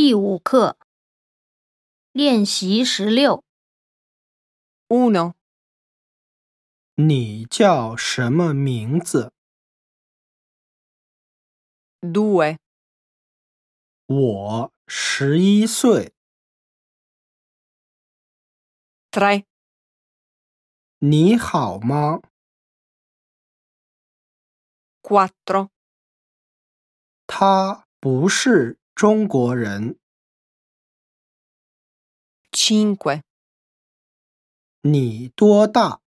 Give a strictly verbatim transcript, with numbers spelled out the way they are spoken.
第五课练习十六。 uno. 你叫什么名字？ due. 我十一岁。 tre. 你好吗？ quattro. 他不是中国人。 cinque. 你多大？